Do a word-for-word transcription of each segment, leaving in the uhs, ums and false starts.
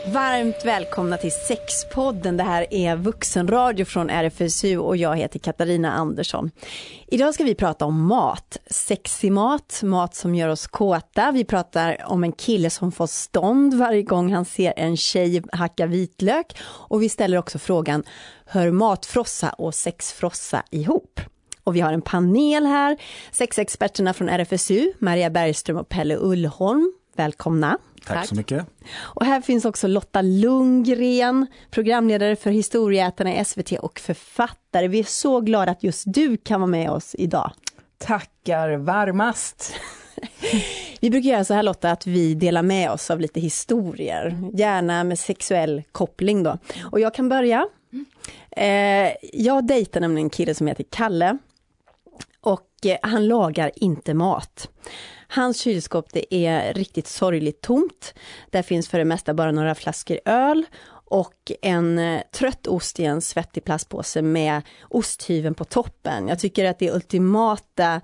Varmt välkomna till Sexpodden. Det här är vuxenradio från R F S U och jag heter Katarina Andersson. Idag ska vi prata om mat. Sexig mat, mat som gör oss kåta. Vi pratar om en kille som får stånd varje gång han ser en tjej hacka vitlök. Och vi ställer också frågan, hör matfrossa och sexfrossa ihop? Och vi har en panel här. Sexexperterna från R F S U, Maria Bergström och Pelle Ullholm. Välkomna. Tack, Tack så mycket. Och här finns också Lotta Lundgren, programledare för Historieätarna i S V T och författare. Vi är så glada att just du kan vara med oss idag. Tackar varmast. Vi brukar göra så här, Lotta, att vi delar med oss av lite historier. Gärna med sexuell koppling då. Och jag kan börja. Eh, jag dejtar nämligen en kille som heter Kalle. Och eh, han lagar inte mat. Hans kylskåp, det är riktigt sorgligt tomt. Där finns för det mesta bara några flaskor öl och en eh, trött ost i en svettig plastpåse med osthyveln på toppen. Jag tycker att det är ultimata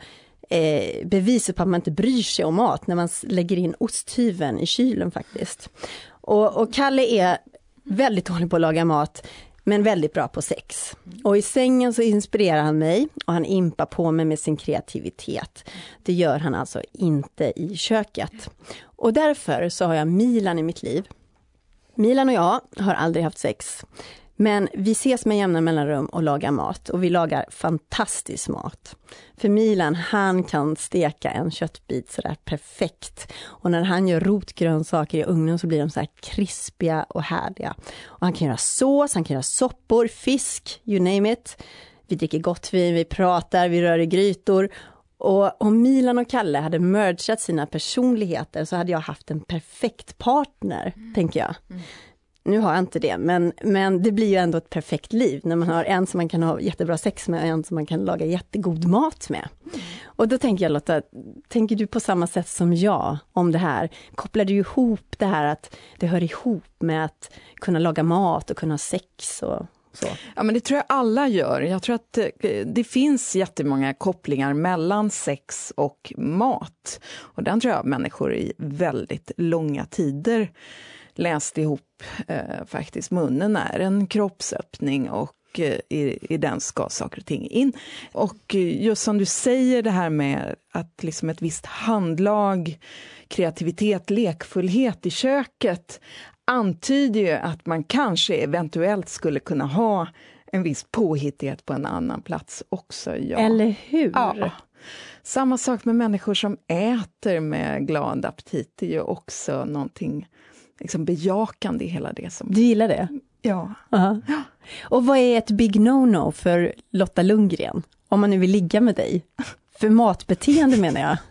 eh, beviset på att man inte bryr sig om mat när man lägger in osthyveln i kylen faktiskt. Och, och Kalle är väldigt dålig på att laga mat, men väldigt bra på sex. Och i sängen så inspirerar han mig och han impar på mig med sin kreativitet. Det gör han alltså inte i köket. Och därför så har jag Milan i mitt liv. Milan och jag har aldrig haft sex. Men vi ses med jämna mellanrum och lagar mat. Och vi lagar fantastisk mat. För Milan, han kan steka en köttbit sådär perfekt. Och när han gör rotgrönsaker i ugnen så blir de så här krispiga och härliga. Och han kan göra sås, han kan göra soppor, fisk, you name it. Vi dricker gott vin, vi pratar, vi rör i grytor. Och om Milan och Kalle hade mergat sina personligheter så hade jag haft en perfekt partner, mm. tänker jag. Mm. Nu har jag inte det, men, men det blir ju ändå ett perfekt liv när man har en som man kan ha jättebra sex med och en som man kan laga jättegod mat med. Mm. Och då tänker jag, Lotta, tänker du på samma sätt som jag om det här? Kopplar du ihop det här att det hör ihop med att kunna laga mat och kunna ha sex och så? Ja, men det tror jag alla gör. Jag tror att det finns jättemånga kopplingar mellan sex och mat. Och den tror jag människor i väldigt långa tider läst ihop eh, faktiskt. Munnen är en kroppsöppning och eh, i, i den ska saker och ting in. Och eh, just som du säger, det här med att liksom ett visst handlag, kreativitet, lekfullhet i köket antyder ju att man kanske eventuellt skulle kunna ha en viss påhittighet på en annan plats också. Ja. Eller hur? Ja. Samma sak med människor som äter med glad aptit. Det är ju också någonting liksom bejakande i hela det. Som... Du gillar det? Ja. Uh-huh. Ja. Och vad är ett big no-no för Lotta Lundgren? Om man nu vill ligga med dig. För matbeteende menar jag.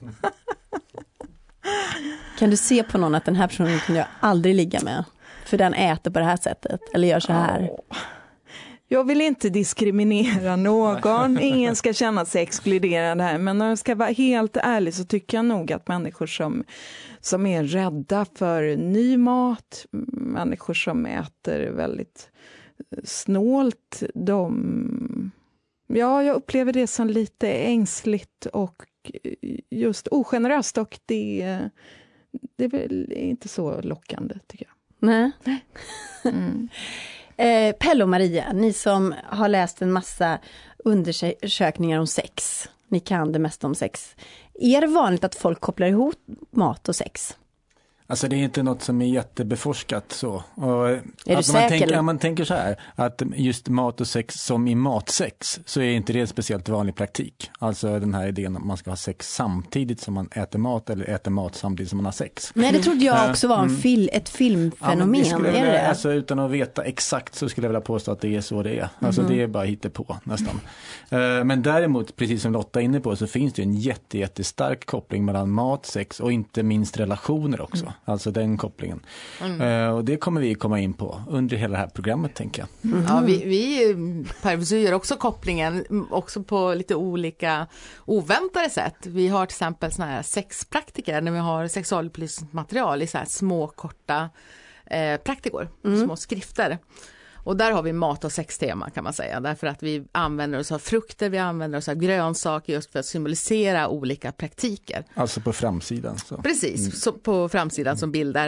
Kan du se på någon att den här personen kan jag aldrig ligga med? För den äter på det här sättet. Eller gör så här. Oh. Jag vill inte diskriminera någon. Ingen ska känna sig exkluderad här. Men om jag ska vara helt ärlig så tycker jag nog att människor som, som är rädda för ny mat, människor som äter väldigt snålt, de... Ja, jag upplever det som lite ängsligt och just ogeneröst, och det, det är väl inte så lockande, tycker jag. Nej. Mm. eh, Pelle och Maria, ni som har läst en massa undersökningar om sex, ni kan det mesta om sex. Är det vanligt att folk kopplar ihop mat och sex? Alltså det är inte något som är jättebeforskat så. Och är du att säker? Man tänker, ja, man tänker så här, att just mat och sex som i matsex, så är inte det speciellt vanlig praktik. Alltså den här idén att man ska ha sex samtidigt som man äter mat, eller äter mat samtidigt som man har sex. Nej, det trodde jag också var en fil, ett filmfenomen. Ja, men är vilja, det? alltså, utan att veta exakt så skulle jag vilja påstå att det är så det är. Alltså mm. det är bara hittepå nästan. Men däremot, precis som Lotta är inne på, så finns det en jätte, jättestark koppling mellan mat, sex och inte minst relationer också. Mm. Alltså den kopplingen. Mm. Uh, och det kommer vi komma in på under hela det här programmet, tänker jag. Mm. Ja, vi, vi på R F S U gör också kopplingen också på lite olika oväntade sätt. Vi har till exempel såna här sexpraktiker när vi har sexualupplysningsmaterial i så här små korta eh, praktikor, mm. små skrifter. Och där har vi mat- och sextema, kan man säga. Därför att vi använder oss av frukter, vi använder oss av grönsaker just för att symbolisera olika praktiker. Alltså på framsidan. Så. Precis, mm. så på framsidan mm. som bilder.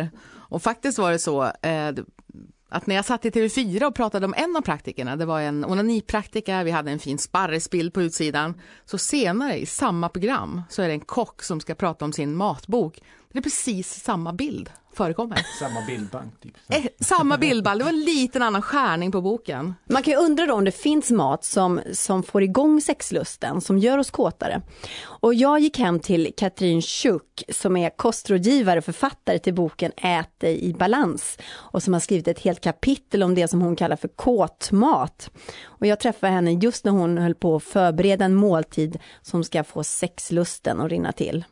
Och faktiskt var det så eh, att när jag satt i T V fyra och pratade om en av praktikerna, det var en onanipraktika, vi hade en fin sparresbild på utsidan, så senare i samma program så är det en kock som ska prata om sin matbok. Det är precis samma bild förekommer. Samma bildbank. Typ. Eh, samma bildbank, det var en liten annan skärning på boken. Man kan ju undra då om det finns mat som, som får igång sexlusten, som gör oss kåtare. Och jag gick hem till Katrin Schuck som är kostrådgivare och författare till boken Ät dig i balans. Och som har skrivit ett helt kapitel om det som hon kallar för kåtmat. Och jag träffade henne just när hon höll på att förbereda en måltid som ska få sexlusten att rinna till.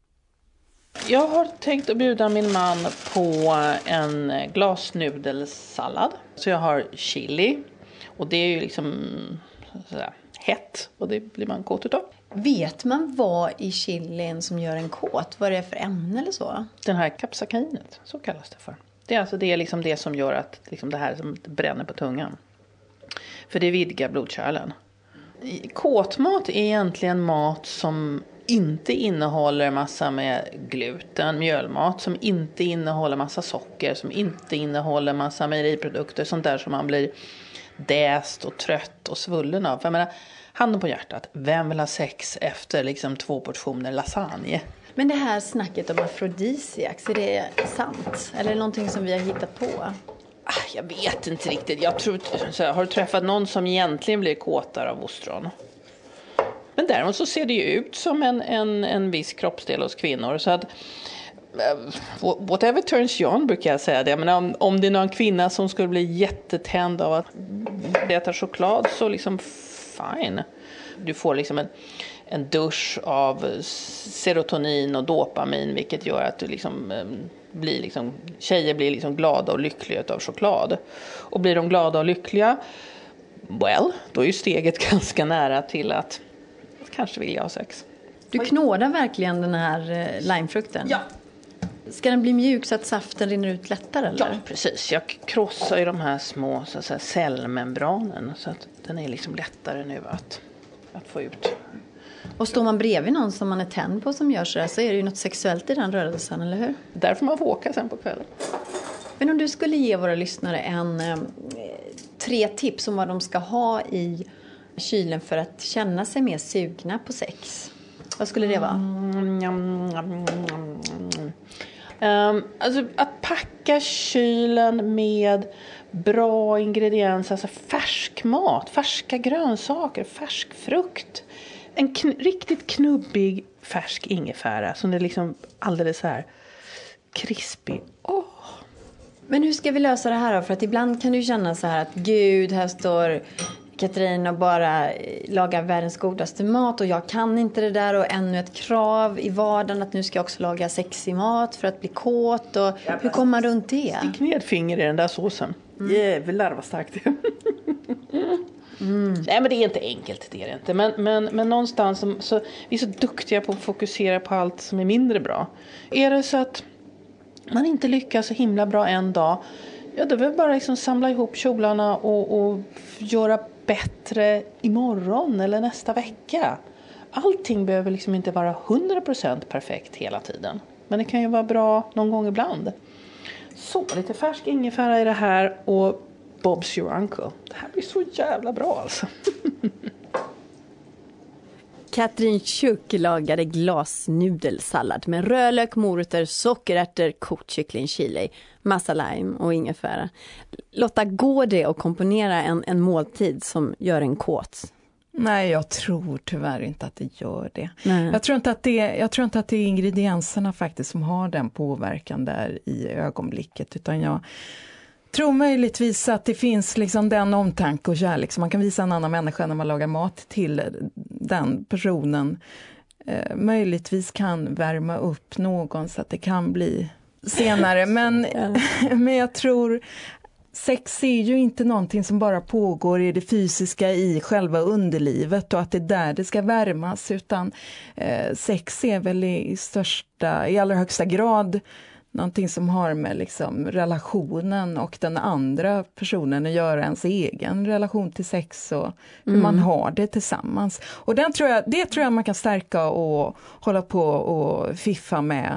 Jag har tänkt att bjuda min man på en glasnudelsallad. Så jag har chili och det är ju liksom sådär hett och det blir man kåt utav. Vet man vad i chilin som gör en kåt? Vad är det för ämne eller så? Den här capsainet, så kallas det för. Det är alltså det, är liksom det som gör att liksom det här som bränner på tungan. För det vidgar blodkärlen. Kåtmat är egentligen mat som inte innehåller massa med gluten, mjölmat, som inte innehåller massa socker, som inte innehåller massa mejeriprodukter, sånt där som man blir däst och trött och svullen av. För jag menar, handen på hjärtat, vem vill ha sex efter liksom två portioner lasagne? Men det här snacket om afrodisiax, är det sant? Eller är det någonting som vi har hittat på? Jag vet inte riktigt. Jag tror, så här, har du träffat någon som egentligen blir kåtare av ostron? Men däremot så ser det ju ut som en, en, en viss kroppsdel hos kvinnor. Så att whatever turns you on, brukar jag säga det. Men om, om det är någon kvinna som skulle bli jättetänd av att äta choklad, så liksom fine. Du får liksom en, en dusch av serotonin och dopamin, vilket gör att du liksom blir liksom, tjejer blir liksom glada och lyckliga av choklad. Och blir de glada och lyckliga, well, då är ju steget ganska nära till att kanske vill jag ha sex. Du knådar verkligen den här limefrukten? Ja. Ska den bli mjuk så att saften rinner ut lättare? Eller? Ja, precis. Jag krossar ju de här små så att säga, cellmembranen så att den är liksom lättare nu att, att få ut. Och står man bredvid någon som man är tänd på som gör så där, så är det ju något sexuellt i den rörelsen, eller hur? Därför man får åka sen på kvällen. Men om du skulle ge våra lyssnare en eh, tre tips om vad de ska ha i kylen för att känna sig mer sugna på sex. Vad skulle det vara? Mm, mm, mm, mm. Um, alltså att packa kylen med bra ingredienser, alltså färsk mat, färska grönsaker, färsk frukt. En kn- riktigt knubbig färsk ingefära som är liksom alldeles så här krispig. Åh! Men hur ska vi lösa det här då? För att ibland kan du känna så här att gud, här står Katrin och bara lagar världens godaste mat och jag kan inte det där, och ännu ett krav i vardagen att nu ska jag också laga sexig mat för att bli kåt. Och hur kommer man runt det? Stick ner ett finger i den där såsen. Mm. Jävlar vad starkt det är. Mm. Nej, men det är inte enkelt, det är det inte. Men, men, men någonstans så, så, vi är så duktiga på att fokusera på allt som är mindre bra. Är det så att man inte lyckas så himla bra en dag, ja, då vill vi bara liksom samla ihop kjolarna och, och göra bättre imorgon eller nästa vecka. Allting behöver liksom inte vara hundra procent perfekt hela tiden. Men det kan ju vara bra någon gång ibland. Så, lite färsk ingefära i det här och Bob's your uncle. Det här blir så jävla bra alltså. Katrin Schuck lagade glasnudelsallad med rödlök, morötter, sockerärtor, kokt kyckling, chili, massa lime och ingefära. Lotta, går det att komponera en, en måltid som gör en kåt? Nej, jag tror tyvärr inte att det gör det. Nej. Jag tror inte att det, jag tror inte att det är ingredienserna faktiskt som har den påverkan där i ögonblicket, utan jag tror möjligtvis att det finns liksom den omtanke och kärlek som man kan visa en annan människa när man lagar mat till den personen. Eh, möjligtvis kan värma upp någon så att det kan bli senare. Men, men jag tror sex är ju inte någonting som bara pågår i det fysiska i själva underlivet och att det är där det ska värmas, utan eh, sex är väl i största, i allra högsta grad någonting som har med liksom relationen och den andra personen att göra, ens egen relation till sex och hur mm. man har det tillsammans. Och den tror jag, det tror jag man kan stärka och hålla på och fiffa med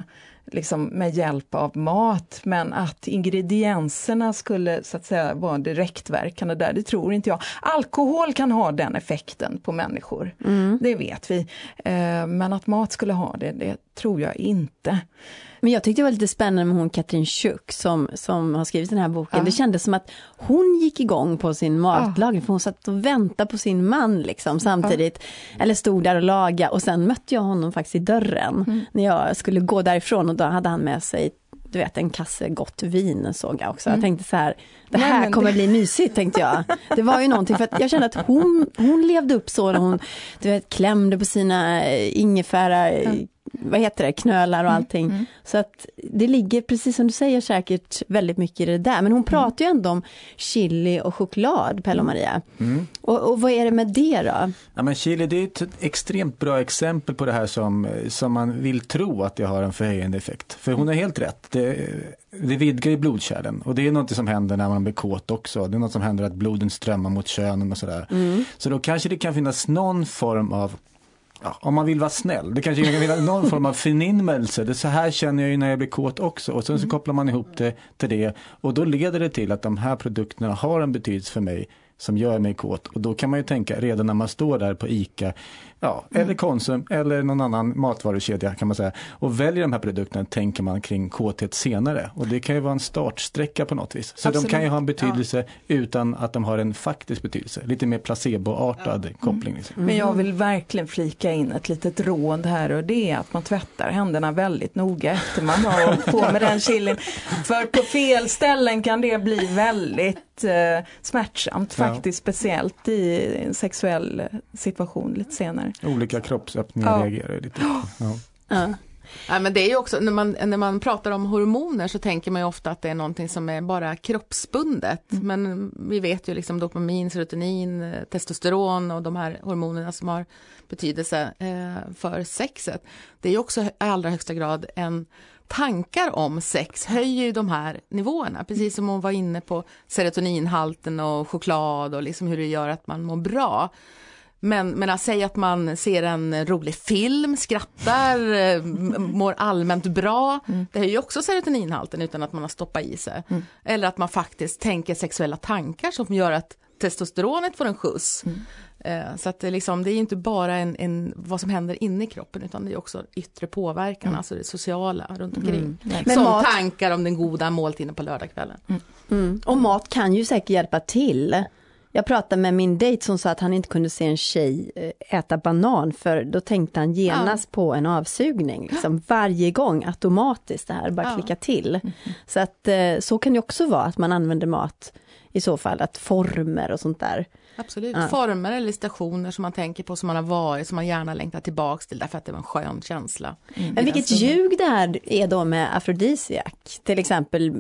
liksom med hjälp av mat, men att ingredienserna skulle så att säga vara direktverkande där, det tror inte jag. Alkohol kan ha den effekten på människor, mm. det vet vi. Eh, men att mat skulle ha det, det tror jag inte. Men jag tyckte det var lite spännande med hon Katrin Schuck som, som har skrivit den här boken. Ja. Det kändes som att hon gick igång på sin matlagning, ja. För hon satt och väntade på sin man liksom, samtidigt. Ja. Eller stod där och lagade. Och sen mötte jag honom faktiskt i dörren mm. när jag skulle gå därifrån, och då hade han med sig, du vet, en kasse gott vin, såg jag också. Mm. Jag tänkte så här, det här Nej, kommer det... bli mysigt, tänkte jag. Det var ju någonting, för att jag kände att hon, hon levde upp så när hon, du vet, klämde på sina ingefära... Mm. vad heter det, knölar och allting. Mm, mm. Så att det ligger, precis som du säger, säkert väldigt mycket i det där. Men hon pratar mm. ju ändå om chili och choklad, Pelle och Maria. Mm. Och, och vad är det med det då? Ja, men chili, det är ett extremt bra exempel på det här som, som man vill tro att det har en förhöjande effekt. För hon har helt rätt. Det, det vidgar i blodkärlen. Och det är något som händer när man blir kåt också. Det är något som händer att bloden strömmar mot könen och sådär. Mm. Så då kanske det kan finnas någon form av, ja, om man vill vara snäll, det kanske kan finnas någon form av förnimmelse. Det så här känner jag ju när jag blir kåt också. Och sen så kopplar man ihop det till det. Och då leder det till att de här produkterna har en betydelse för mig som gör mig kåt. Och då kan man ju tänka redan när man står där på ICA, ja, mm. eller Konsum eller någon annan matvarukedja kan man säga, och väljer de här produkterna, tänker man kring kåthet senare. Och det kan ju vara en startsträcka på något vis. Så Absolut. De kan ju ha en betydelse ja. utan att de har en faktisk betydelse. Lite mer placeboartad ja. koppling. Liksom. Mm. Men jag vill verkligen flika in ett litet råd här, och det är att man tvättar händerna väldigt noga efter man har på med den chilin. För på fel ställen kan det bli väldigt eh, smärtsamt faktiskt, ja. speciellt i en sexuell situation lite senare. Olika kroppsöppningar ja. reagerar lite. Ja. Ja. Ja, men det är ju också, när man, när man pratar om hormoner så tänker man ju ofta att det är någonting som är bara kroppsbundet. Mm. Men vi vet ju liksom dopamin, serotonin, testosteron och de här hormonerna som har betydelse eh, för sexet. Det är ju också i allra högsta grad en tankar om sex höjer ju de här nivåerna. Precis som hon var inne på serotoninhalten och choklad och liksom hur det gör att man mår bra. Men, men att säga att man ser en rolig film, skrattar, mår allmänt bra, mm. det är ju också serotoninhalten utan att man har stoppat i sig. Mm. Eller att man faktiskt tänker sexuella tankar som gör att testosteronet får en skjuts. Mm. Så att det, liksom, det är inte bara en, en, vad som händer inne i kroppen, utan det är också yttre påverkan, mm. alltså det sociala runt omkring. Mm. Men som mat... tankar om den goda måltiden på lördagskvällen. Mm. Mm. Och mat kan ju säkert hjälpa till. Jag pratade med min dejt som sa att han inte kunde se en tjej äta banan, för då tänkte han genast ja. på en avsugning. Liksom varje gång automatiskt det här bara ja. klicka till. Mm. Så att så kan det också vara att man använder mat i så fall, att former och sånt där. Absolut, ja. former eller stationer som man tänker på, som man har varit, som man gärna längtar tillbaka till därför att det var en skön känsla. Mm. Men vilket ljug det här är då med afrodisiak, till exempel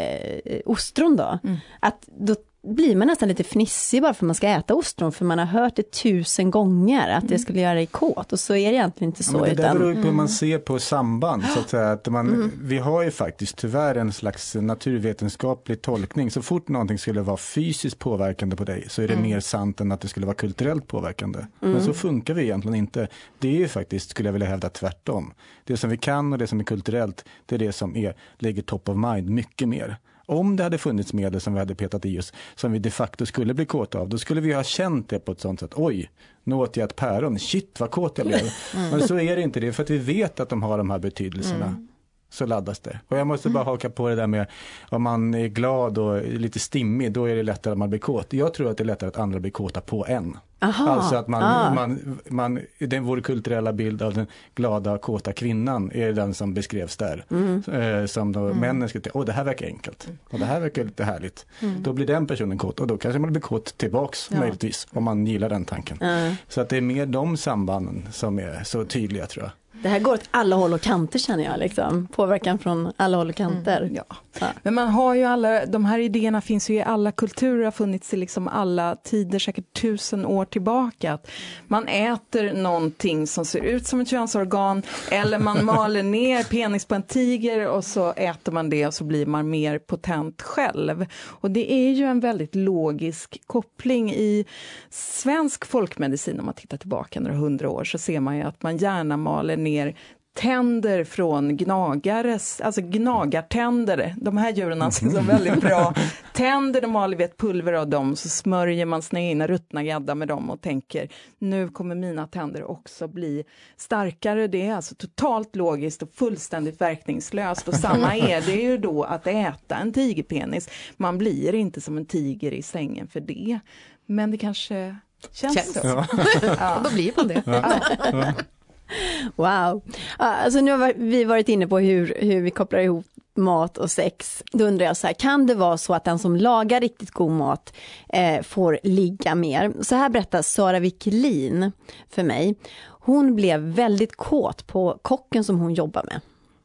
eh, ostron då. Mm. Att då blir man nästan lite fnissig bara för att man ska äta ostron, för man har hört det tusen gånger att det skulle göra dig kåt, och så är det egentligen inte så. Ja, men det utan... där beror på hur man ser på samband, så att säga, att man, mm. vi har ju faktiskt tyvärr en slags naturvetenskaplig tolkning. Så fort någonting skulle vara fysiskt påverkande på dig så är det mm. mer sant än att det skulle vara kulturellt påverkande. Mm. Men så funkar vi egentligen inte. Det är ju faktiskt, skulle jag vilja hävda, tvärtom. Det som vi kan och det som är kulturellt, det är det som är, ligger top of mind mycket mer. Om det hade funnits medel som vi hade petat i oss, som vi de facto skulle bli kåta av, då skulle vi ha känt det på ett sånt sätt. Oj, nu åt jag ett päron. Shit, vad kåt jag blev. Mm. Men så är det inte det, för att vi vet att de har de här betydelserna. Mm. Så laddas det. Och jag måste bara haka på det där med, om man är glad och lite stimmig, då är det lättare att man blir kåt. Jag tror att det är lättare att andra blir kåta på en. Aha, alltså att man, ah. man, man, den, vår kulturella bild av den glada, kåta kvinnan är den som beskrevs där. Mm. Eh, som då mm. männen skulle tänka, åh det här verkar enkelt. Och det här verkar lite härligt. Mm. Då blir den personen kåt, och då kanske man blir kåt tillbaks ja. möjligtvis, om man gillar den tanken. Mm. Så att det är mer de sambanden som är så tydliga, tror jag. Det här går åt alla håll och kanter, känner jag, liksom. Påverkan från alla håll och kanter. Mm, ja. Ja. Men man har ju alla, de här idéerna finns ju i alla kulturer, har funnits i liksom alla tider, säkert tusen år tillbaka. Att man äter någonting som ser ut som ett könsorgan, eller man maler ner penis på en tiger och så äter man det och så blir man mer potent själv. Och det är ju en väldigt logisk koppling i svensk folkmedicin. Om man tittar tillbaka några hundra år så ser man ju att man gärna maler ner tänder från gnagares, alltså gnagartänder. De här djuren alltså så väldigt bra. Tänder, de har ett pulver av dem, så smörjer man sina egna ruttna gädda med dem och tänker, nu kommer mina tänder också bli starkare. Det är alltså totalt logiskt och fullständigt verkningslöst. Och samma är det ju då att äta en tigerpenis. Man blir inte som en tiger i sängen för det. Men det kanske känns, känns. så. Ja. Ja, då blir man det. Ja. Ja. Wow. Alltså nu har vi varit inne på hur, hur vi kopplar ihop mat och sex. Då undrar jag så här, kan det vara så att den som lagar riktigt god mat eh, får ligga mer? Så här berättar Sara Wiklin för mig. Hon blev väldigt kåt på kocken som hon jobbar med.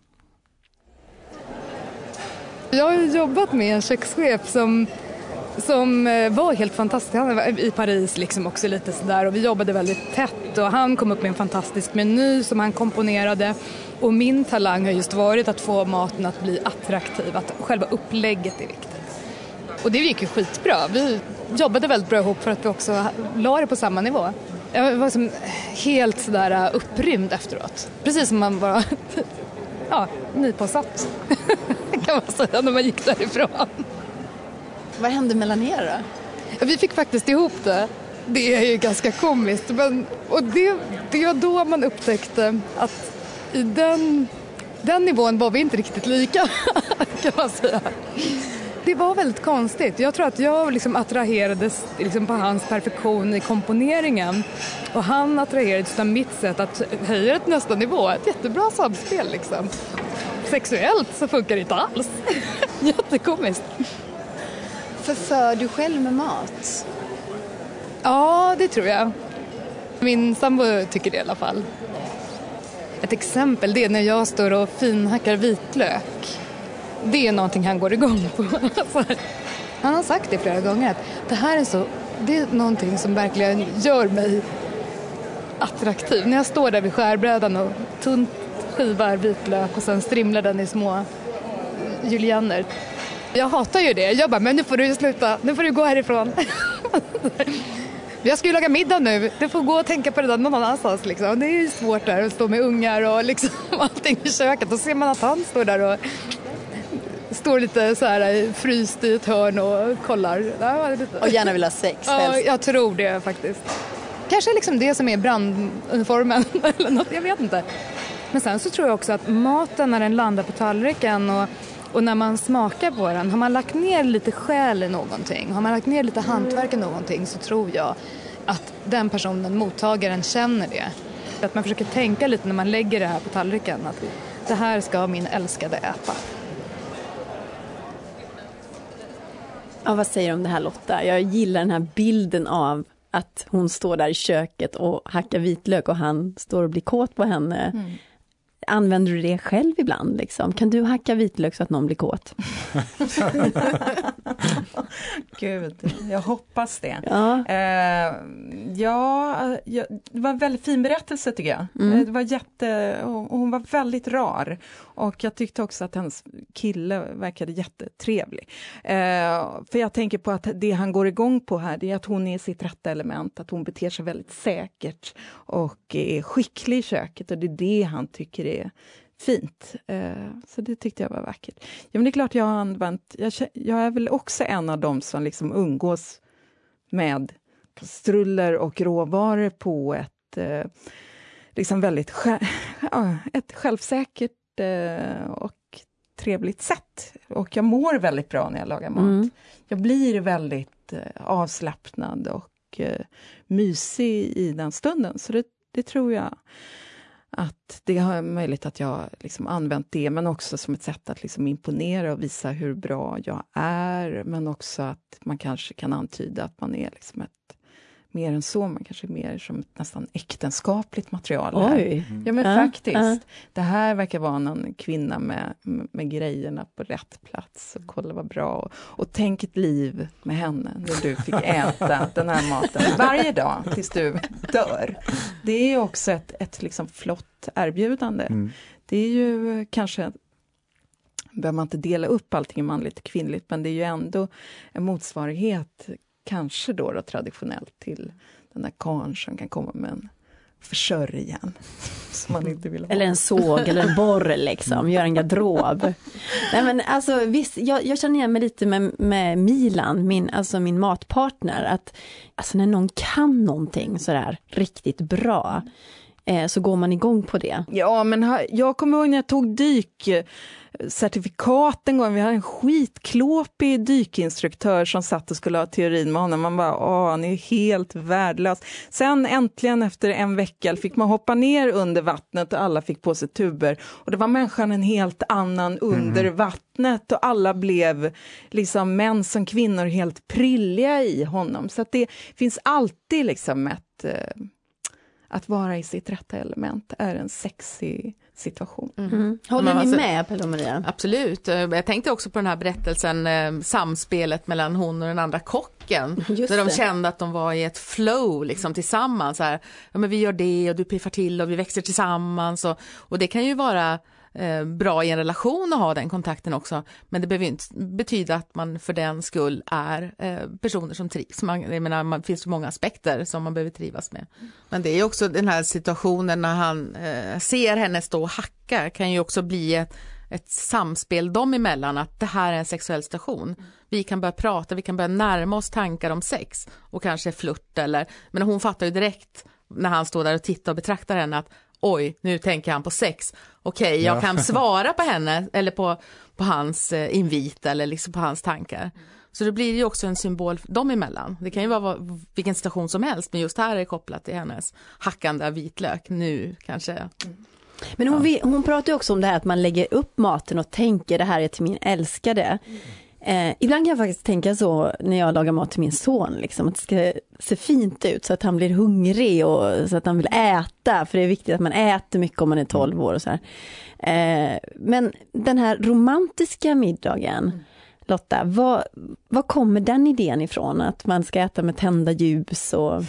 Jag har jobbat med en kökschef som som var helt fantastisk. Han var i Paris liksom också lite sådär, och vi jobbade väldigt tätt, och han kom upp med en fantastisk meny som han komponerade, och min talang har just varit att få maten att bli attraktiv, att själva upplägget är viktigt. Och det gick ju skitbra. Vi jobbade väldigt bra ihop för att vi också la det på samma nivå. Jag var som helt sådär upprymd efteråt. Precis som man bara ja, nypåsatt kan man säga när man gick därifrån. Vad hände mellan er då? Ja, vi fick faktiskt ihop det. Det är ju ganska komiskt. Men, och det, det var då man upptäckte att i den, den nivån var vi inte riktigt lika, kan man säga. Det var väldigt konstigt. Jag tror att jag liksom attraherades liksom på hans perfektion i komponeringen. Och han attraherades av mitt sätt att höja det till nästa nivå. Ett jättebra samspel liksom. Sexuellt så funkar det inte alls. Jättekomiskt. Förför du själv med mat? Ja, det tror jag. Min sambo tycker det i alla fall. Ett exempel det är när jag står och finhackar vitlök. Det är någonting han går igång på. Han har sagt det flera gånger att det här är så, det är någonting som verkligen gör mig attraktiv. När jag står där vid skärbrädan och tunt skivar vitlök och sen strimlar den i små julianer. Jag hatar ju det. Jag bara, men nu får du sluta. Nu får du gå härifrån. Jag ska ju laga middag nu. Du får gå och tänka på det där någon annanstans. Liksom. Det är ju svårt där att stå med ungar och liksom allting i köket. Då ser man att han står där och står lite så här fryst i ett hörn och kollar. Och gärna vill ha sex. Ja, jag tror det faktiskt. Kanske liksom det som är branduniformen eller något, jag vet inte. Men sen så tror jag också att maten när den landar på tallriken och Och när man smakar på den, har man lagt ner lite själ i någonting, har man lagt ner lite hantverk i någonting, så tror jag att den personen, mottagaren, känner det. Att man försöker tänka lite när man lägger det här på tallriken, att det här ska min älskade äta. Ja, vad säger du om det här, Lotta? Jag gillar den här bilden av att hon står där i köket och hackar vitlök och han står och blir kåt på henne. Mm. Använder du det själv ibland? Liksom? Kan du hacka vitlök så att någon blir kåt? Gud, jag hoppas det. Ja, eh, ja, ja, det var en väldigt fin berättelse tycker jag. Mm. Det var jätte, och hon var väldigt rar. Och jag tyckte också att hennes kille verkade jättetrevlig. Eh, för jag tänker på att det han går igång på här, det är att hon är sitt rätta element. Att hon beter sig väldigt säkert och är skicklig i köket. Och det är det han tycker är fint. Eh, så det tyckte jag var vackert. Ja, men det är klart jag har använt, jag, jag är väl också en av dem som liksom umgås med struller och råvaror på ett eh, liksom väldigt sj- ja, ett självsäkert eh, och trevligt sätt. Och jag mår väldigt bra när jag lagar mat. Mm. Jag blir väldigt eh, avslappnad och eh, mysig i den stunden. Så det, det tror jag att det har möjligt att jag liksom använt det, men också som ett sätt att liksom imponera och visa hur bra jag är, men också att man kanske kan antyda att man är liksom ett mer än så, man kanske är mer som ett nästan äktenskapligt material här. Oj. Ja, men uh, faktiskt. Uh. Det här verkar vara någon kvinna med, med, med grejerna på rätt plats och kolla vad bra. Och, och tänk ett liv med henne när du fick äta den här maten varje dag tills du dör. Det är också ett, ett liksom flott erbjudande. Mm. Det är ju kanske, behöver man inte dela upp allting manligt och kvinnligt, men det är ju ändå en motsvarighet kanske då, då traditionellt till den där karln som kan komma med en försörjan som man inte vill ha. Eller en såg eller en borr liksom, gör en garderob. Nej men alltså visst, jag, jag känner igen mig lite med, med Milan, min, alltså min matpartner, att alltså när någon kan någonting sådär riktigt bra eh, så går man igång på det. Ja, men ha, jag kommer ihåg när jag tog dykcertifikat en gång, vi hade en skitklåpig dykinstruktör som satt och skulle ha teorin med honom. Man bara, åh, han är helt värdelös. Sen äntligen efter en vecka fick man hoppa ner under vattnet och alla fick på sig tuber. Och det var människan en helt annan under mm. vattnet och alla blev liksom män som kvinnor helt prilliga i honom. Så att det finns alltid liksom ett... Eh, att vara i sitt rätta element är en sexig situation. Mm. Mm. Håller ni alltså, med, Pelle och Maria? Absolut. Jag tänkte också på den här berättelsen, eh, samspelet mellan hon och den andra kocken. Just när de det. kände att de var i ett flow liksom, tillsammans. Så här, ja, men vi gör det och du piffar till och vi växer tillsammans. Och, och det kan ju vara eh, bra i en relation att ha den kontakten också. Men det behöver inte betyda att man för den skull är eh, personer som trivs. Man, jag menar, man, det finns så många aspekter som man behöver trivas med. Men det är ju också den här situationen när han eh, ser henne stå och hacka kan ju också bli ett, ett samspel dem emellan, att det här är en sexuell situation. Vi kan börja prata, vi kan börja närma oss tankar om sex och kanske flört eller, men hon fattar ju direkt när han står där och tittar och betraktar henne att oj, nu tänker han på sex. Okej, okay, jag ja. kan svara på henne eller på, på hans eh, invit eller liksom på hans tankar. Så det blir ju också en symbol dem emellan. Det kan ju vara vilken situation som helst, men just här är det kopplat till hennes hackande av vitlök nu kanske. Mm. Men hon, ja. hon pratar ju också om det här att man lägger upp maten och tänker det här är till min älskade. Mm. Eh, ibland kan jag faktiskt tänka så när jag lagar mat till min son, liksom, att det ska se fint ut så att han blir hungrig och så att han vill äta, för det är viktigt att man äter mycket om man är tolv år och så här. Eh, men den här romantiska middagen, mm. Lotta, vad, vad kommer den idén ifrån? Att man ska äta med tända ljus och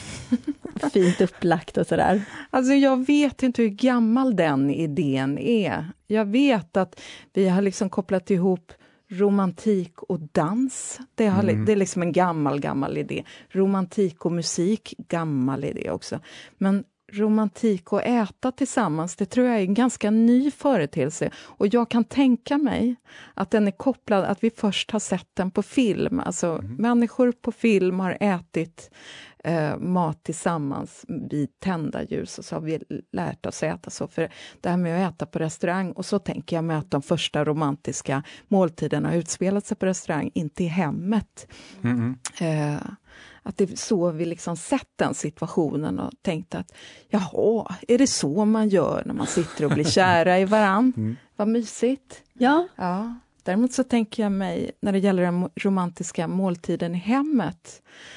fint upplagt och sådär. Alltså jag vet inte hur gammal den idén är. Jag vet att vi har liksom kopplat ihop romantik och dans. Det, har, mm. det är liksom en gammal, gammal idé. Romantik och musik, gammal idé också. Men romantik och äta tillsammans, det tror jag är en ganska ny företeelse. Och jag kan tänka mig att den är kopplad, att vi först har sett den på film. Alltså mm. människor på film har ätit eh, mat tillsammans vid tända ljus, och så har vi lärt oss äta så. För det här med att äta på restaurang, och så tänker jag mig att de första romantiska måltiderna har utspelat sig på restaurang, inte i hemmet. Mm. Eh, Att det är så vi liksom sett den situationen och tänkt att jaha, är det så man gör när man sitter och blir kära i varann? Mm. Vad mysigt. Ja. Ja. Däremot så tänker jag mig, när det gäller den romantiska måltiden i hemmet,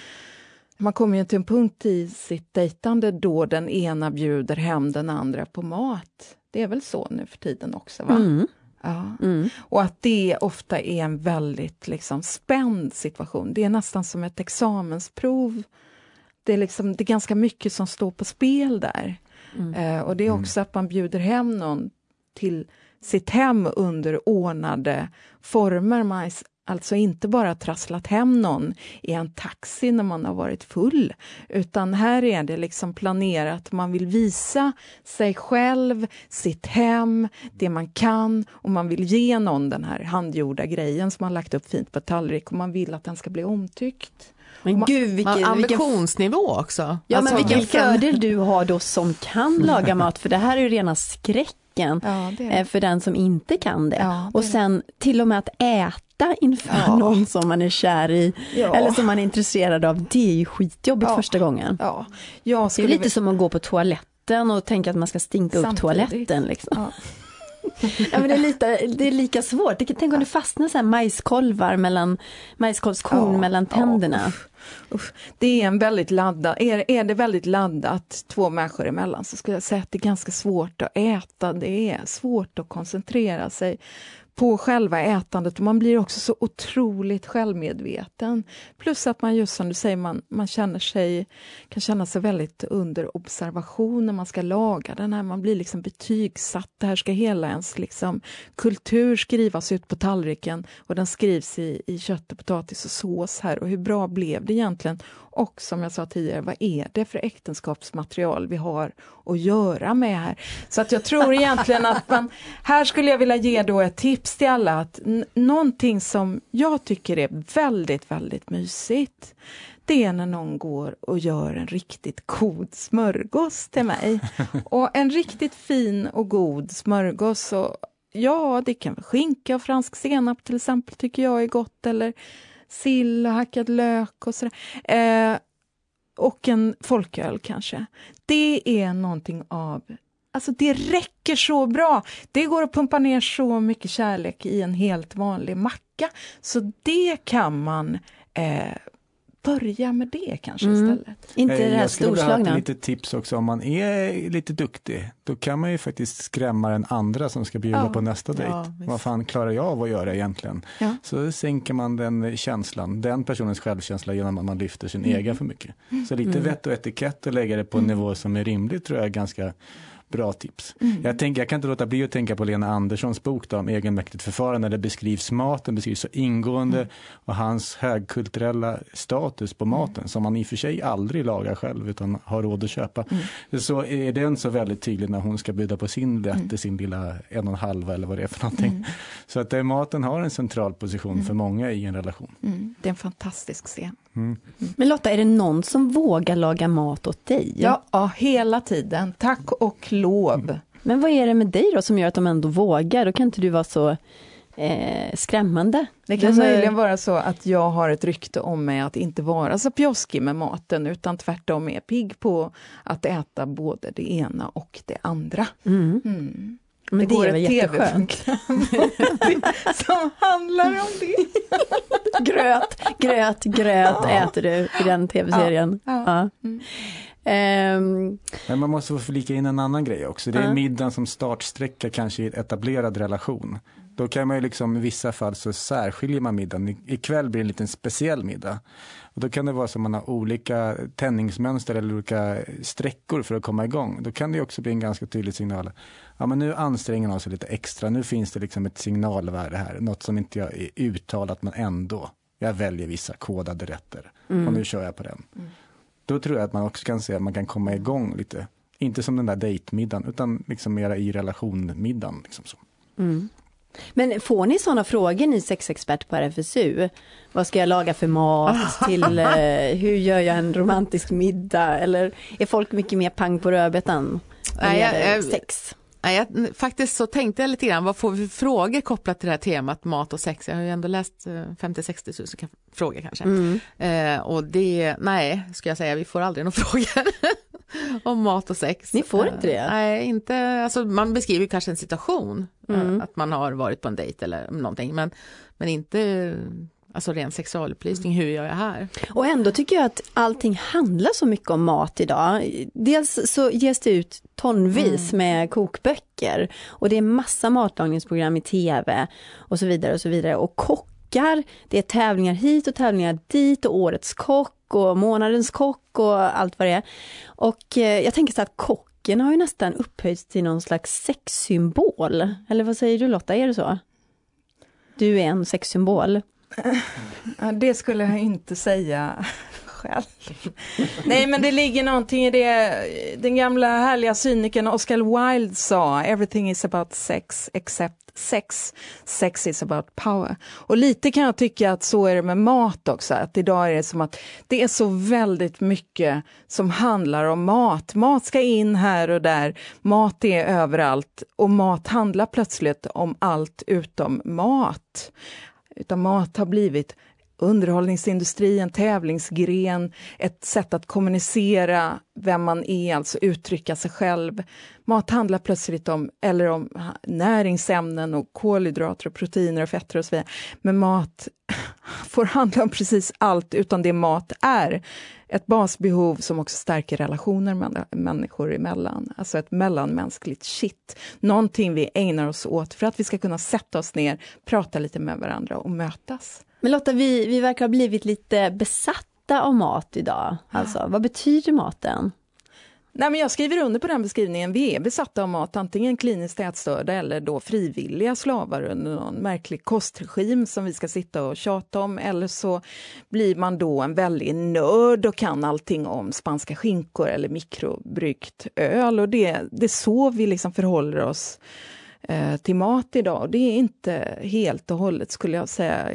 man kommer ju till en punkt i sitt dejtande då den ena bjuder hem den andra på mat. Det är väl så nu för tiden också, va? Mm. Ja. Mm. Och att det ofta är en väldigt liksom spänd situation. Det är nästan som ett examensprov. Det är, liksom, det är ganska mycket som står på spel där. Mm. Eh, och det är också att man bjuder hem någon till sitt hem under ordnade former. Man har alltså inte bara trasslat hem någon i en taxi när man har varit full. Utan här är det liksom planerat. Man vill visa sig själv, sitt hem, det man kan. Och man vill ge någon den här handgjorda grejen som man lagt upp fint på tallrik. Och man vill att den ska bli omtyckt. Men man, gud, vilken, ambitionsnivå också. Ja, alltså, men vilken fördel du har då som kan laga mat. För det här är ju rena skräcken ja, det är. för den som inte kan det. Ja, det och sen till och med att äta inför ja. någon som man är kär i. Ja. Eller som man är intresserad av. Det är ju skitjobbigt ja. första gången. Ja. Jag det är lite vi... som att gå på toaletten och tänka att man ska stinka Samtidigt. upp toaletten. Liksom. Ja. Ja, men det är, lite, det är lika svårt. Tänk om det fastnar så här majskolvar mellan majskolvskorn ja, mellan tänderna. Ja, uff, uff. Det är en väldigt laddat. Är, är det väldigt laddat två människor emellan, så skulle jag säga att det är ganska svårt att äta. Det är svårt att koncentrera sig på själva ätandet och man blir också så otroligt självmedveten. Plus att man just som du säger, man, man känner sig, kan känna sig väldigt under observation när man ska laga den här. Man blir liksom betygsatt. Det här ska hela ens liksom, kultur skrivas ut på tallriken och den skrivs i, i kött och potatis och sås här. Och hur bra blev det egentligen? Och som jag sa tidigare, vad är det för äktenskapsmaterial vi har att göra med här? Så att jag tror egentligen att man, här skulle jag vilja ge då ett tips till alla. Att n- någonting som jag tycker är väldigt, väldigt mysigt. Det är när någon går och gör en riktigt god smörgås till mig. Och en riktigt fin och god smörgås. Och ja, det kan vara skinka och fransk senap till exempel tycker jag är gott. Eller sill och hackad lök och sådär. Eh, och en folköl kanske. Det är någonting av... Alltså det räcker så bra. Det går att pumpa ner så mycket kärlek i en helt vanlig macka. Så det kan man... Eh, börja med det kanske mm. istället. Inte det här Jag skulle vilja storslagna. ha lite tips också om man är lite duktig. Då kan man ju faktiskt skrämma den andra som ska bjuda ja. på nästa dejt. Ja, Vad fan klarar jag av att göra egentligen? Ja. Så sänker man den känslan, den personens självkänsla genom att man lyfter sin mm. egen för mycket. Så lite mm. vett och etikett och lägga det på en mm. nivå som är rimlig tror jag är ganska bra tips. Mm. Jag, tänker, jag kan inte låta bli att tänka på Lena Anderssons bok då, om egenmäktigt förfarande. Där beskrivs maten, beskrivs så ingående mm. och hans högkulturella status på maten mm. som man i och för sig aldrig lagar själv utan har råd att köpa. Mm. Så är den så väldigt tydlig när hon ska bjuda på sin rätt mm. sin lilla en och en halva eller vad det är för någonting. Mm. Så att maten har en central position mm. för många i en relation. Mm. Det är en fantastisk scen. Mm. Mm. Men Lotta, är det någon som vågar laga mat åt dig? Ja, ja hela tiden. Tack och lov. Mm. Men vad är det med dig då som gör att de ändå vågar? Då kan inte du vara så eh, skrämmande. Det kan det möjligen så... vara så att jag har ett rykte om mig att inte vara så pjoskig med maten utan tvärtom är pigg på att äta både det ena och det andra. Mm. Mm. Men det, det är väl jätteskönt. Som handlar om det. gröt, gröt, gröt ja. äter du i den tv-serien. Ja. Ja. Mm. Um, Men man måste få flika in en annan grej också. Det är uh. middagen som startsträcka kanske i en etablerad relation. Då kan man ju liksom i vissa fall så särskiljer man middagen. I, ikväll blir det en liten speciell middag. Och då kan det vara så att man har olika tändningsmönster eller olika sträckor för att komma igång. Då kan det också bli en ganska tydlig signal. Ja, men nu anstränger man sig lite extra. Nu finns det liksom ett signalvärde här. Något som inte jag är uttalat men ändå. Jag väljer vissa kodade rätter. Mm. Och nu kör jag på den. Mm. Då tror jag att man också kan se att man kan komma igång lite. Inte som den där dejtmiddagen utan liksom mera i relationmiddagen. Liksom så. Mm. Men får ni sådana frågor, ni sexexpert på R F S U? Vad ska jag laga för mat? till eh, hur gör jag en romantisk middag? Eller är folk mycket mer pang på rödbetan? Nej, jag, jag, sex? Nej, jag, faktiskt så tänkte jag lite grann, vad får vi för frågor kopplat till det här temat mat och sex? Jag har ju ändå läst femtio till sextio tusen frågor kanske. Mm. Eh, och det, nej, ska jag säga, vi får aldrig några frågor om mat och sex. Ni får inte det? Eh, nej, inte, alltså man beskriver kanske en situation, mm. eh, att man har varit på en dejt eller någonting, men, men inte... Alltså ren sexualupplysning, hur gör jag här? Och ändå tycker jag att allting handlar så mycket om mat idag. Dels så ges det ut tonvis mm. med kokböcker. Och det är massa matlagningsprogram i tv och så vidare och så vidare. Och kockar, det är tävlingar hit och tävlingar dit och årets kock och månadens kock och allt vad det är. Och eh, jag tänker så att kocken har ju nästan upphöjts till någon slags sexsymbol. Eller vad säger du Lotta, är det så? Du är en sexsymbol. Ja, det skulle jag inte säga själv. Nej, men det ligger någonting i det. Den gamla härliga cynikern Oscar Wilde sa: everything is about sex except sex. Sex is about power. Och lite kan jag tycka att så är det med mat också. Att idag är det som att det är så väldigt mycket som handlar om mat. Mat ska in här och där. Mat är överallt. Och mat handlar plötsligt om allt utom mat. Utan mat har blivit underhållningsindustri, en tävlingsgren, ett sätt att kommunicera vem man är, alltså uttrycka sig själv. Mat handlar plötsligt om, eller om näringsämnen och kolhydrater och proteiner och fetter och så vidare. Men mat får handla om precis allt utan det mat är. Ett basbehov som också stärker relationer med människor emellan. Alltså ett mellanmänskligt shit. Någonting vi ägnar oss åt för att vi ska kunna sätta oss ner, prata lite med varandra och mötas. Men Lotta, vi, vi verkar ha blivit lite besatta av mat idag. Alltså, vad betyder maten? Nej, men jag skriver under på den beskrivningen. Vi är besatta av mat, antingen kliniskt ätstörda eller då frivilliga slavar under någon märklig kostregim som vi ska sitta och tjata om. Eller så blir man då en väldig nörd och kan allting om spanska skinkor eller mikrobryggt öl. Och det, det är så vi liksom förhåller oss eh, till mat idag. Det är inte helt och hållet, skulle jag säga,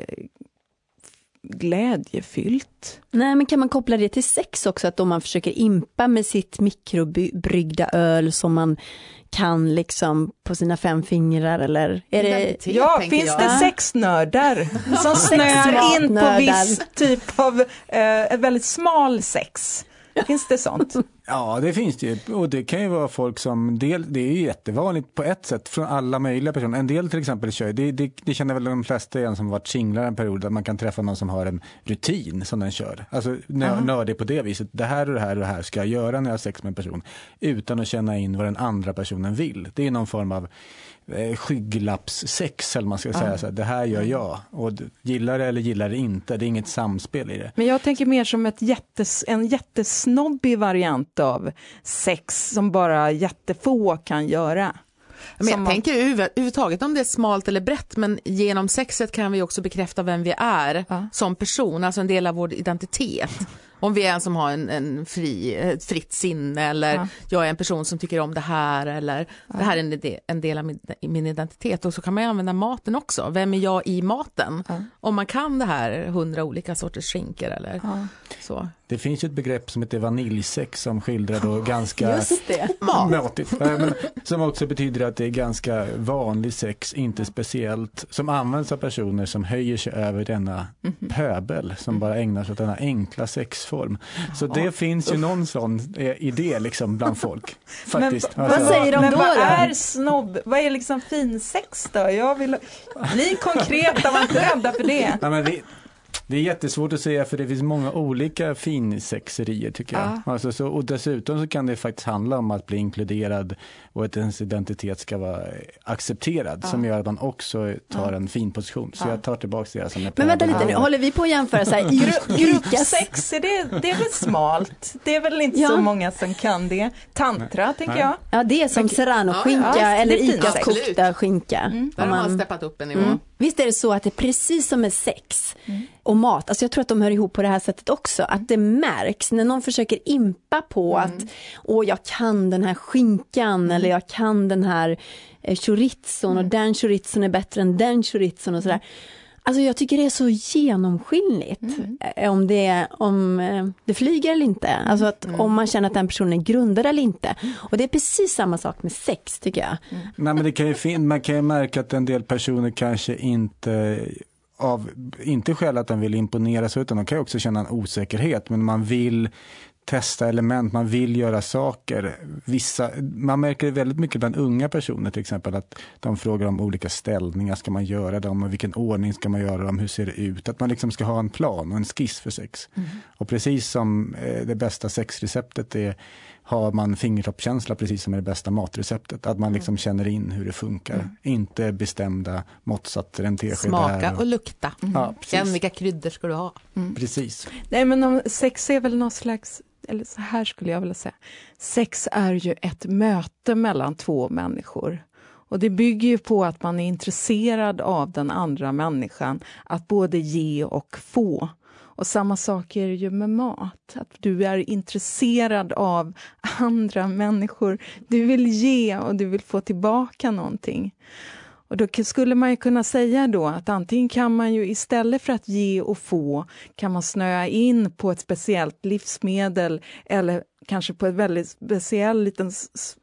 glädjefyllt. Nej, men kan man koppla det till sex också, att om man försöker impa med sitt mikrobryggda öl som man kan liksom på sina fem fingrar, eller är det... Ja, finns jag. det sexnördar som snöar in på viss typ av eh, väldigt smal sex? Finns det sånt? Ja, det finns det ju. Och det kan ju vara folk som, del, det är ju jättevanligt på ett sätt från alla möjliga personer. En del till exempel kör, det, det, det känner väl de flesta igen som varit singlar en period, där man kan träffa någon som har en rutin som den kör. Alltså nö, nördig på det viset. Det här och det här och det här ska jag göra när jag har sex med en person utan att känna in vad den andra personen vill. Det är någon form av eh, skygglappssex, eller man ska säga så här, det här gör jag. Och gillar det eller gillar det inte. Det är inget samspel i det. Men jag tänker mer som ett jättes, en jättesnobbig variant av sex som bara jättefå kan göra. Men jag som tänker överhuvudtaget om det är smalt eller brett, men genom sexet kan vi också bekräfta vem vi är ja. som person, alltså en del av vår identitet. Om vi är en som har en, en fri, ett fritt sinne, eller ja. jag är en person som tycker om det här, eller ja. det här är en, en del av min, min identitet. Och så kan man använda maten också. Vem är jag i maten? Ja. Om man kan det här, hundra olika sorters skinkor eller ja. så. Det finns ju ett begrepp som heter vaniljsex som skildrar då ganska Just det. matigt. Men som också betyder att det är ganska vanlig sex, inte speciellt, som används av personer som höjer sig över denna mm-hmm. pöbel, som mm. bara ägnar sig åt denna enkla sexform. Så det ja. finns ju någon sån idé liksom bland folk. Faktiskt. Men, alltså. Vad säger de men då? Vad då? är snobb? Vad är liksom fin sex då? Jag vill bli konkreta, var inte rädda för det. Ja, men vi... Det är jättesvårt att säga, för det finns många olika finsexerier tycker jag. Ja. Alltså, så, och dessutom så kan det faktiskt handla om att bli inkluderad och att ens identitet ska vara accepterad, ja. som gör att man också tar ja. en fin position. Så ja. jag tar tillbaka det som är. Men vänta lite nu, håller vi på att jämföra så här Gru- gruppsex, är det, det är väl smalt? Det är väl inte ja. så många som kan det. Tantra, Nej. tänker jag. Ja, det är som serrano-skinka ja, eller Icas kokta skinka. Mm. Där har man steppat upp en nivå. Mm. Visst är det så att det är precis som med sex mm. och mat. Alltså jag tror att de hör ihop på det här sättet också. Att det märks när någon försöker impa på mm. att åh, jag kan den här skinkan mm. eller jag kan den här eh, chorizon mm. och den chorizon är bättre än den chorizon och sådär. Alltså jag tycker det är så genomskinligt mm. om, det, om eh, det flyger eller inte. Alltså att mm. om man känner att den personen är grundad eller inte. Och det är precis samma sak med sex tycker jag. Mm. Nej, men det kan ju fin- man kan ju märka att en del personer kanske inte av, inte själv att de vill imponera sig, utan de kan ju också känna en osäkerhet, men man vill testa element, man vill göra saker. Vissa, man märker det väldigt mycket bland unga personer till exempel, att de frågar om olika ställningar ska man göra dem och vilken ordning ska man göra dem, hur ser det ut, att man liksom ska ha en plan och en skiss för sex. Mm. Och precis som eh, det bästa sexreceptet är, har man fingertoppkänsla precis som är det bästa matreceptet, att man liksom känner in hur det funkar, mm. inte bestämda måttsatser, en tesked smaka där och, och lukta. Mm. Ja, känn vilka kryddor ska du ha. Mm. Precis. Nej, men om sex är väl någon slags, eller så här skulle jag vilja säga, sex är ju ett möte mellan två människor. Och det bygger ju på att man är intresserad av den andra människan, att både ge och få. Och samma sak är det ju med mat. Att du är intresserad av andra människor. Du vill ge och du vill få tillbaka någonting. Och då skulle man ju kunna säga då att antingen kan man ju istället för att ge och få, kan man snöa in på ett speciellt livsmedel eller kanske på ett väldigt speciell liten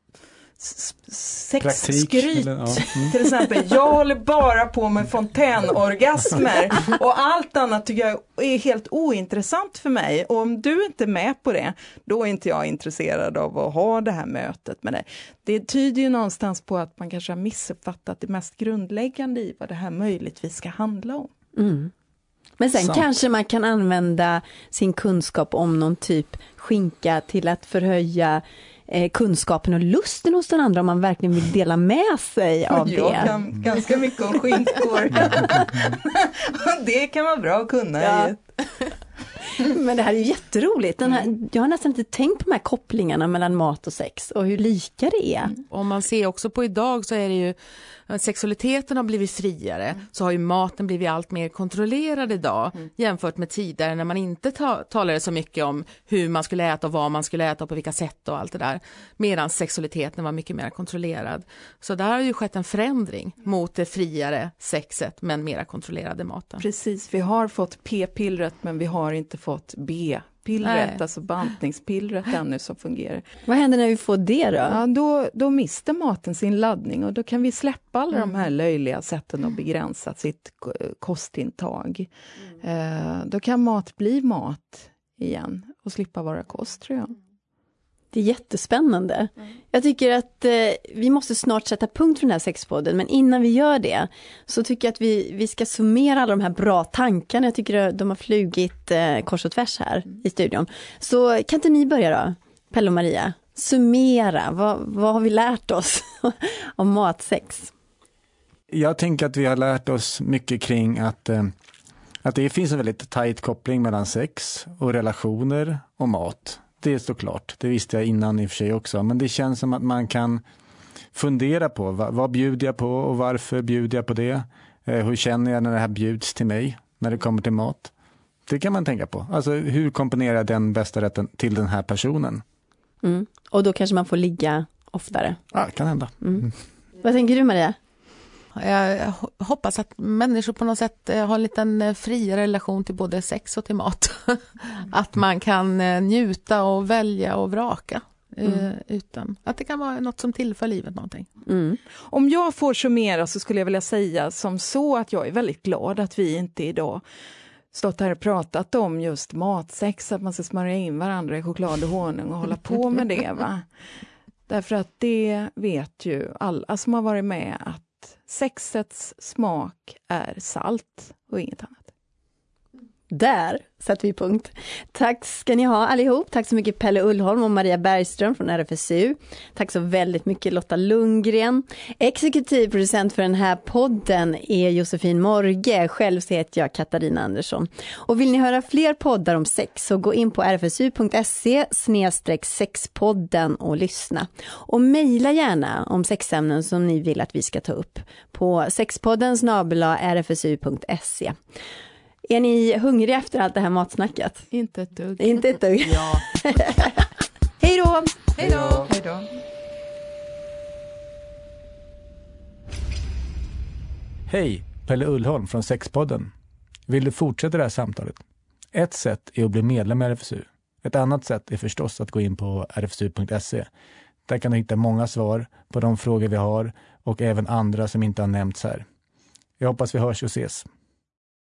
sexskryt. Ja. Mm. Till exempel, jag håller bara på med fontänorgasmer och allt annat tycker jag är helt ointressant för mig. Och om du inte är med på det, då är inte jag intresserad av att ha det här mötet med dig. Det tyder ju någonstans på att man kanske har missuppfattat det mest grundläggande i vad det här möjligtvis ska handla om. Mm. Men sen Sant. kanske man kan använda sin kunskap om någon typ skinka till att förhöja eh, kunskapen och lusten hos den andra om man verkligen vill dela med sig av Jag det. kan ganska mycket om skinkor. Det kan vara bra att kunna. Ja. I ett... Men det här är ju jätteroligt. Den här, jag har nästan inte tänkt på de här kopplingarna mellan mat och sex och hur lika det är. Om man ser också på idag så är det ju sexualiteten har blivit friare, mm. så har ju maten blivit allt mer kontrollerad idag mm. jämfört med tidigare när man inte ta- talade så mycket om hur man skulle äta och vad man skulle äta och på vilka sätt och allt det där. Medan sexualiteten var mycket mer kontrollerad. Så där har ju skett en förändring mot det friare sexet men mera kontrollerade maten. Precis, vi har fått P-pillret men vi har inte fått B-pillret, Nej. alltså bantningspillret ännu som fungerar. Vad händer när vi får det då? Ja, då, då mister maten sin laddning och då kan vi släppa alla Mm. de här löjliga sätten att begränsa sitt kostintag. Mm. Eh, då kan mat bli mat igen och slippa vara kost, tror jag. Det är jättespännande. Mm. Jag tycker att eh, vi måste snart sätta punkt för den här sexpodden, men innan vi gör det så tycker jag att vi, vi ska summera alla de här bra tankarna. Jag tycker de har flugit eh, kors och tvärs här mm. i studion. Så kan inte ni börja då, Pelle och Maria? Summera, vad, vad har vi lärt oss om matsex? Jag tänker att vi har lärt oss mycket kring att, eh, att det finns en väldigt tajt koppling mellan sex och relationer och mat. Det är såklart, det visste jag innan i och för sig också. Men det känns som att man kan fundera på vad, vad bjuder jag på och varför bjuder jag på det? Eh, hur känner jag när det här bjuds till mig när det kommer till mat? Det kan man tänka på. Alltså hur komponerar jag den bästa rätten till den här personen? Mm. Och då kanske man får ligga oftare. Ja, kan hända. Mm. Mm. Vad tänker du, Maria? Jag hoppas att människor på något sätt har en liten friare relation till både sex och till mat. Att man kan njuta och välja och vraka. Mm. Utan att det kan vara något som tillför livet någonting. Mm. Om jag får summera så skulle jag vilja säga som så att jag är väldigt glad att vi inte idag stått här och pratat om just matsex, att man ska smörja in varandra i choklad och honung och hålla på med det, va? Därför att det vet ju alla som har varit med att sexets smak är salt och inget annat. Där sätter vi punkt. Tack ska ni ha allihop. Tack så mycket Pelle Ullholm och Maria Bergström från R F S U. Tack så väldigt mycket Lotta Lundgren. Exekutiv producent för den här podden är Josefin Morge. Själv så heter jag Katarina Andersson. Och vill ni höra fler poddar om sex så gå in på r f s u punkt se snedstreck sexpodden och lyssna. Och mejla gärna om sexämnen som ni vill att vi ska ta upp på sexpodden snabel-a r f s u punkt se. Är ni hungriga efter allt det här matsnacket? Inte ett dugg. Inte ett dugg. Ja. Hej då! Hej då! Hej då! Hej, Pelle Ullholm från Sexpodden. Vill du fortsätta det här samtalet? Ett sätt är att bli medlem i R F S U. Ett annat sätt är förstås att gå in på r f s u punkt se. Där kan du hitta många svar på de frågor vi har och även andra som inte har nämnts här. Jag hoppas vi hörs och ses.